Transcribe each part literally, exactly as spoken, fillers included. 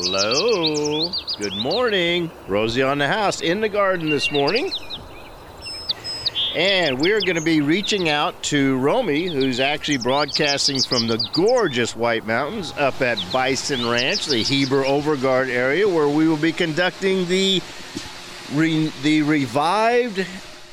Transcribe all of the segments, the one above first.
Hello. Good morning. Rosie on the house in the garden this morning. And we're going to be reaching out to Romy, who's actually broadcasting from the gorgeous White Mountains up at Bison Ranch, the Heber Overguard area, where we will be conducting the re- the revived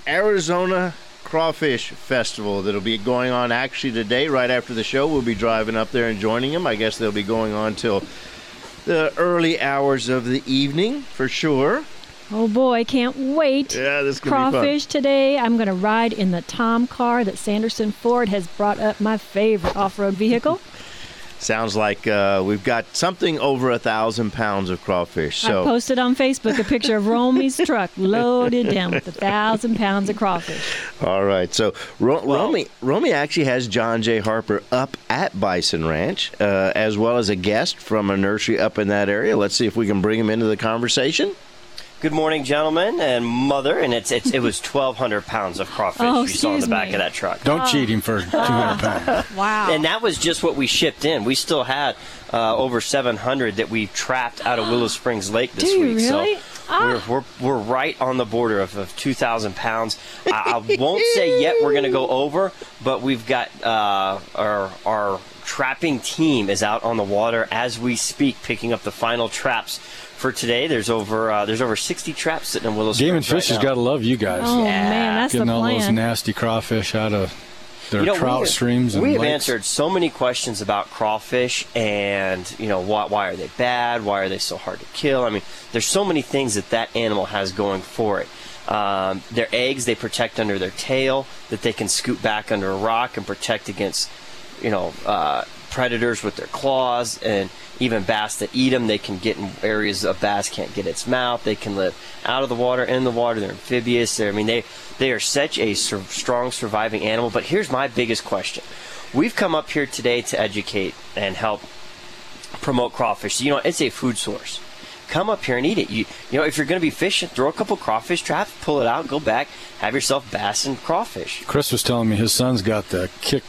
Arizona Crawfish Festival that'll be going on actually today. Right after the show, we'll be driving up there and joining them. I guess they'll be going on till the early hours of the evening for sure. Oh boy, can't wait. Yeah, this could be fun. Crawfish today. I'm going to ride in the Tom car that Sanderson Ford has brought up, my favorite off-road vehicle. Sounds like uh, we've got something over a thousand pounds of crawfish. So I posted on Facebook a picture of Romy's truck loaded down with a thousand pounds of crawfish. All right. So Ro- well, Romy, Romy actually has John J. Harper up at Bison Ranch, uh, as well as a guest from a nursery up in that area. Let's see if we can bring him into the conversation. Good morning, gentlemen and mother. And it's, it's it was twelve hundred pounds of crawfish Oh, you saw in the excuse back me. of that truck. Don't cheat him for two hundred pounds. Wow. And that was just what we shipped in. We still had uh, over seven hundred that we trapped out of Willow Springs Lake this Do you week. really? So Ah. we're, we're we're right on the border of, of two thousand pounds. I, I won't say yet we're going to go over, but we've got uh, our our trapping team is out on the water as we speak, picking up the final traps for today. There's over uh, there's over sixty traps sitting in Willow Springs. Game and Fish right has now. got to love you guys. Oh, Yeah. man, that's the Getting all those plan. nasty crawfish out of their You know, trout we have, streams and we have lakes. answered so many questions about crawfish and, you know, why, why are they bad? Why are they so hard to kill? I mean, there's so many things that that animal has going for it. Um, their eggs, they protect under their tail, that they can scoot back under a rock and protect against, you know, uh, predators with their claws, and even bass that eat them, they can get in areas a bass can't get its mouth. They can live out of the water, in the water. They're amphibious. They're, I mean, they they are such a sur- strong surviving animal. But here's my biggest question. We've come up here today to educate and help promote crawfish. You know, it's a food source. Come up here and eat it. You, you know, if you're going to be fishing, throw a couple crawfish traps, pull it out, go back, have yourself bass and crawfish. Chris was telling me his son's got the kick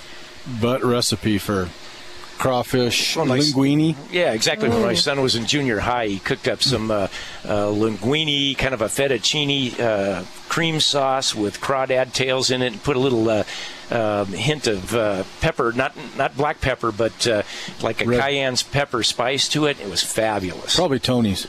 butt recipe for crawfish Well, my- linguine. Yeah, exactly. When my son was in junior high, he cooked up some uh, uh, linguine, kind of a fettuccine uh, cream sauce with crawdad tails in it, and put a little uh, uh, hint of uh, pepper, not not black pepper, but uh, like a Red. cayenne's pepper spice to it. It was fabulous. Probably Tony's.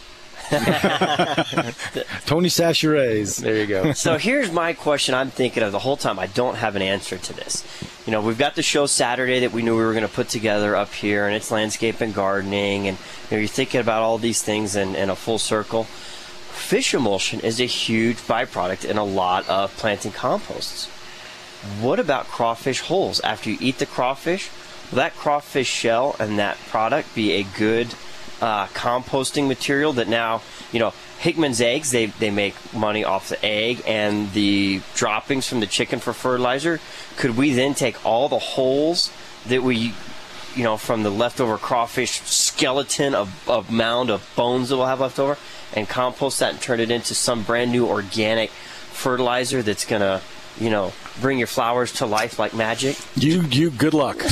Tony Sacharay's. There you go. So here's my question I'm thinking of the whole time. I don't have an answer to this. You know, we've got the show Saturday that we knew we were going to put together up here, and it's landscape and gardening, and you know, you're thinking about all these things in, in a full circle. Fish emulsion is a huge byproduct in a lot of planting composts. What about crawfish holes? After you eat the crawfish, will that crawfish shell and that product be a good uh, composting material that now, you know, Hickman's eggs, they, they make money off the egg and the droppings from the chicken for fertilizer. Could we then take all the holes that we, you know, from the leftover crawfish skeleton of, of mound of bones that we'll have left over, and compost that and turn it into some brand new organic fertilizer that's going to, you know, bring your flowers to life like magic? You, you, good luck.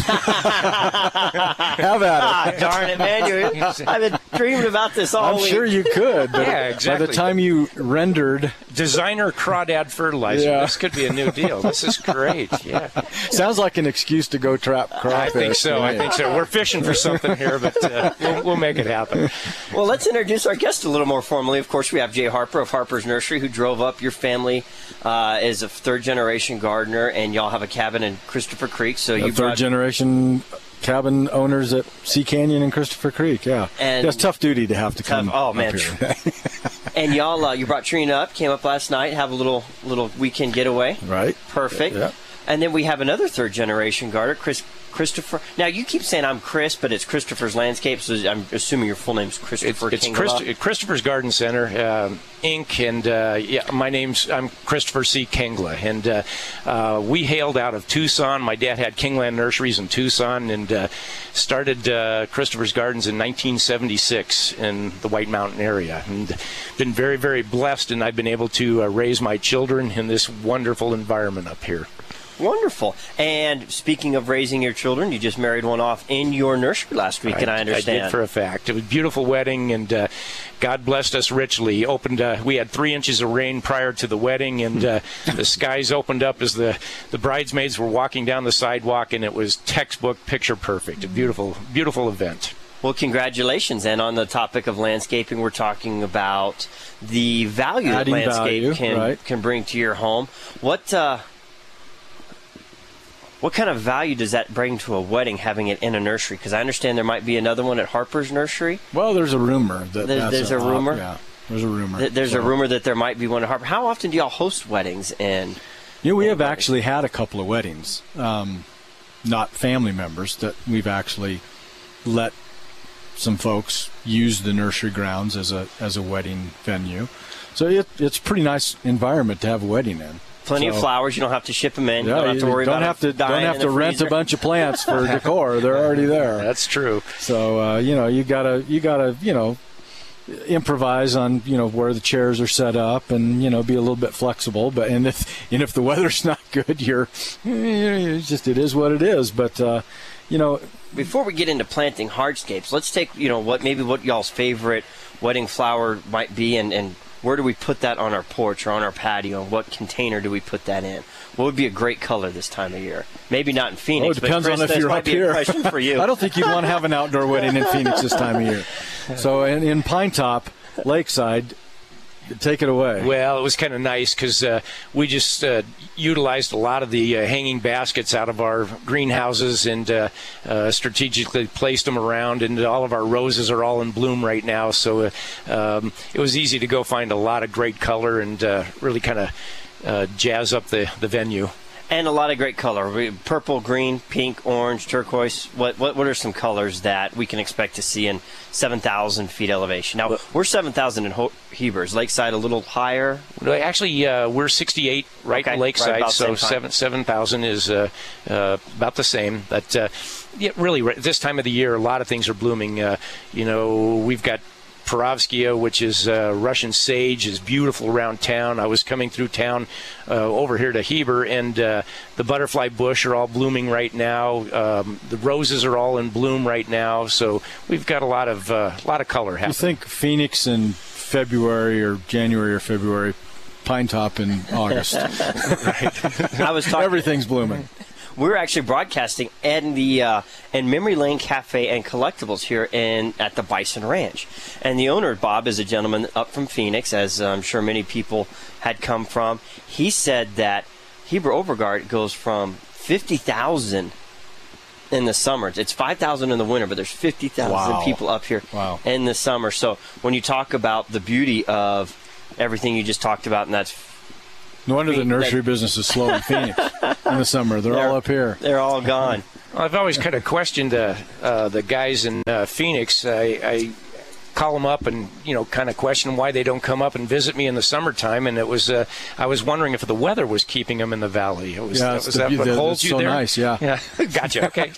Have at Ah, it. darn it, man. You're, I've been dreaming about this all I'm week. sure you could, but Yeah, by exactly. the time you rendered, Designer crawdad fertilizer. Yeah. This could be a new deal. This is great. Yeah, sounds like an excuse to go trap crawfish. I think so. I Yeah. think so. We're fishing for something here, but uh, we'll, we'll make it happen. Well, let's introduce our guest a little more formally. Of course, we have Jay Harper of Harper's Nursery, who drove up. Your family uh, is a third-generation gardener, and y'all have a cabin in Christopher Creek. So A you third brought, generation cabin owners at Sea Canyon and Christopher Creek, yeah. And- That's tough duty to have to Tough- come oh, up man. here. and y'all, uh, you brought Trina up, came up last night, have a little little weekend getaway. Right. Perfect. Yeah. And then we have another third-generation gardener, Chris Christopher. Now, you keep saying I'm Chris, but it's Christopher's Landscape, so I'm assuming your full name's It's, Christopher it's Kingala. Christ, Christopher's Garden Center, um, Incorporated, and uh, yeah, my name's I'm Christopher C. Kingla, and uh, uh, we hailed out of Tucson. My dad had Kingland Nurseries in Tucson, and uh, started uh, Christopher's Gardens in nineteen seventy-six in the White Mountain area, and been very, very blessed, and I've been able to uh, raise my children in this wonderful environment up here. Wonderful. And speaking of raising your children, you just married one off in your nursery last week, and I understand. I did for a fact. It was a beautiful wedding, and uh, God blessed us richly. Opened. Uh, we had three inches of rain prior to the wedding, and uh, the skies opened up as the, the bridesmaids were walking down the sidewalk, and it was textbook picture perfect. A beautiful, beautiful event. Well, congratulations. And on the topic of landscaping, we're talking about the value Adding that landscape value, can right. can bring to your home. What uh, what kind of value does that bring to a wedding, having it in a nursery? Because I understand there might be another one at Harper's Nursery. Well, there's a rumor that There's- that's there's a op- rumor? Yeah, there's a rumor. Th- There's So, a rumor that there might be one at Harper. How often do y'all host weddings? And You know, we in have weddings? actually had a couple of weddings, um, not family members, that we've actually let some folks use the nursery grounds as a as a wedding venue. So it, it's a pretty nice environment to have a wedding in. Plenty of So- flowers. You don't have to ship them in. You Yeah, don't have to worry don't about have them to dying don't have in to the rent a freezer. bunch of plants for decor. They're already there. That's true. So uh, you know, you gotta you gotta you know improvise on you know where the chairs are set up, and you know be a little bit flexible. But and if and if the weather's not good, you're it's just it is what it is. But uh, you know. Before we get into planting hardscapes, let's take, you know, what maybe what y'all's favorite wedding flower might be, and, and where do we put that on our porch or on our patio, and what container do we put that in? What would be a great color this time of year? Maybe not in Phoenix, Well, it depends but Chris, on if this you're might up be here. a question for you. I don't think you'd want to have an outdoor wedding in Phoenix this time of year. So in, in Pine Top, Lakeside, take it away. Well, it was kind of nice because uh, we just uh, utilized a lot of the uh, hanging baskets out of our greenhouses and uh, uh, strategically placed them around, and all of our roses are all in bloom right now. So uh, um, it was easy to go find a lot of great color and uh, really kind of uh, jazz up the, the venue. And a lot of great color. We- Purple, green, pink, orange, turquoise. What, what what are some colors that we can expect to see in seven thousand feet elevation? Now, we're seven thousand in Ho- Heber. Is Lakeside a little higher? No, Actually, uh, we're sixty-eight right Okay, in right Lakeside, about so same time. seven seven thousand is uh, uh, about the same. But uh, yeah, really, right, this time of the year, a lot of things are blooming. Uh, you know, we've got Perovskia, which is uh, Russian sage, is beautiful around town. I was coming through town uh, over here to Heber, and uh, the butterfly bush are all blooming right now. Um, the roses are all in bloom right now. So we've got a lot of uh, lot of color You happening. think Phoenix in February or January or February, Pine Top in August. I was talking. Everything's blooming. We're actually broadcasting in the uh, in Memory Lane Cafe and Collectibles here in at the Bison Ranch, and the owner Bob is a gentleman up from Phoenix, as I'm sure many people had come from. He said that Heber Overgaard goes from fifty thousand in the summer. It's five thousand in the winter, but there's fifty thousand Wow. people up here Wow. in the summer. So when you talk about the beauty of everything you just talked about, and that's No wonder the That- nursery business is slow in Phoenix in the summer. They're, all up here. they're all gone. Well, I've always kind of questioned uh, uh, the guys in uh, Phoenix. I, I call them up and you know kind of question why they don't come up and visit me in the summertime. And it was uh, I was wondering if the weather was keeping them in the valley. It was, Yeah, that it's was the that beau- what the- holds it's you so there? nice, yeah. Yeah, gotcha. Okay.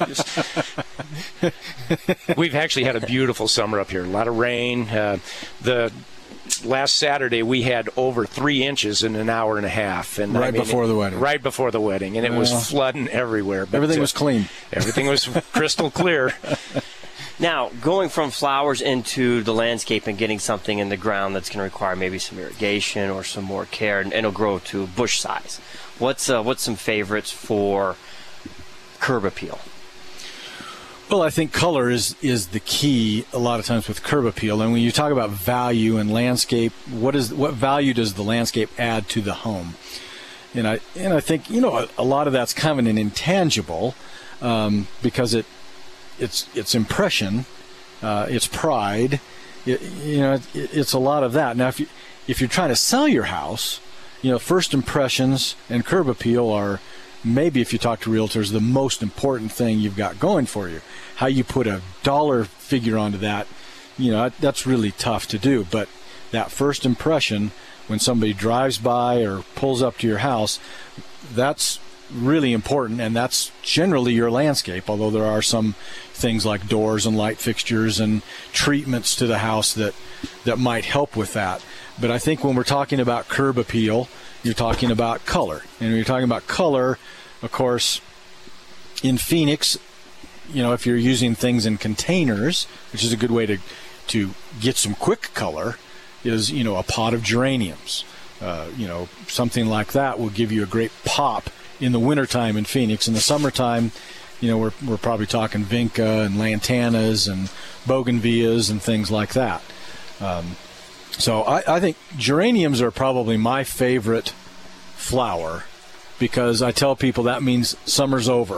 We've actually had a beautiful summer up here. A lot of rain. Uh, the last Saturday we had over three inches in an hour and a half, and I Right mean, before the wedding. Right before the wedding, and it Yeah. was flooding everywhere. But, Everything uh, was clean. Everything was crystal clear. Now, going from flowers into the landscape and getting something in the ground that's going to require maybe some irrigation or some more care, and it'll grow to bush size. What's uh, what's some favorites for curb appeal? Well, I think color is, is the key a lot of times with curb appeal. And when you talk about value and landscape, what is what value does the landscape add to the home? And I and I think you know a, a lot of that's kind of an intangible um, because it it's it's impression, uh, it's pride, it, you know it, it's a lot of that. Now, if you if you're trying to sell your house, you know first impressions and curb appeal are maybe, if you talk to realtors, the most important thing you've got going for you. How you put a dollar figure onto that, you know, that's really tough to do. But that first impression, when somebody drives by or pulls up to your house, that's really important, and that's generally your landscape, although there are some things like doors and light fixtures and treatments to the house that, that might help with that. But I think when we're talking about curb appeal, you're talking about color. And when you're talking about color, Of course, in Phoenix, you know, if you're using things in containers, which is a good way to to get some quick color, is, you know, a pot of geraniums. Uh, you know, something like that will give you a great pop in the wintertime in Phoenix. In the summertime, you know, we're we're probably talking vinca and lantanas and bougainvilleas and things like that. Um, so I, I think geraniums are probably my favorite flower, because I tell people that means summer's over.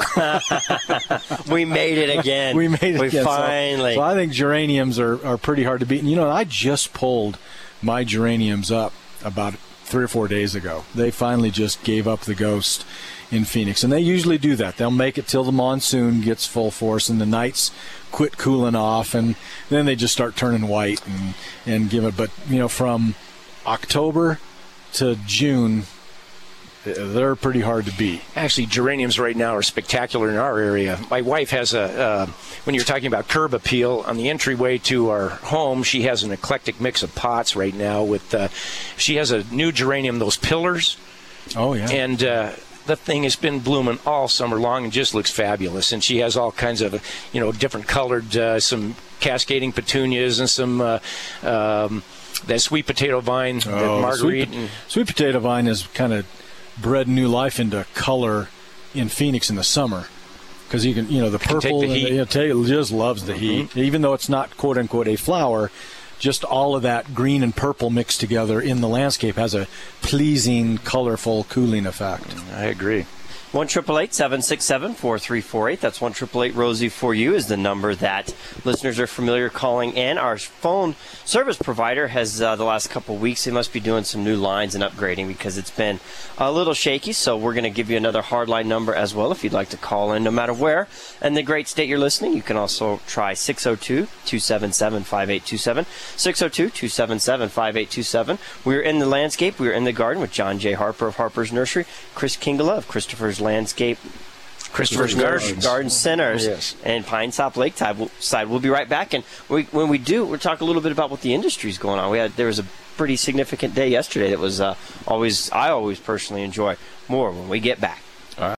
We made it again. we made it we again. finally. So, so I think geraniums are, are pretty hard to beat. And, you know, I just pulled my geraniums up about three or four days ago. They finally just gave up the ghost in Phoenix. And they usually do that. They'll make it till the monsoon gets full force and the nights quit cooling off, and then they just start turning white and, and give it. But, you know, from October to June, they're pretty hard to beat. Actually, geraniums right now are spectacular in our area. My wife has a, uh, when you're talking about curb appeal, on the entryway to our home, she has an eclectic mix of pots right now. With uh, she has a new geranium, those pillars. Oh, yeah. And uh, the thing has been blooming all summer long and just looks fabulous. And she has all kinds of, you know, different colored, uh, some cascading petunias and some uh, um, that sweet potato vine, that Oh, Marguerite. sweet, and, sweet potato vine is kind of bred new life into color in Phoenix in the summer, because you can, you know, the Can take purple, the and heat. the, you know, take- it just loves the heat. Even though it's not quote unquote a flower, just all of that green and purple mixed together in the landscape has a pleasing, colorful, cooling effect. I agree. one eight eight eight, seven six seven, four three four eight. That's one eight eight eight, Rosie for you is the number that listeners are familiar calling in. Our phone service provider has, uh, the last couple of weeks, they must be doing some new lines and upgrading because it's been a little shaky. So we're going to give you another hardline number as well if you'd like to call in no matter where. And the great state you're listening, you can also try six oh two, two seven seven, five eight two seven, six oh two, two seven seven, five eight two seven. We're in the landscape. We're in the garden with John J. Harper of Harper's Nursery, Chris Kingala of Christopher's Landscape, Christopher's Garden, Gardens. Garden Centers, Yes. and Pine Top Lake side. We'll, side. We'll be right back, and we, when we do, we'll talk a little bit about what the industry's going on. We had there was a pretty significant day yesterday that was uh, always I always personally enjoy more when we get back.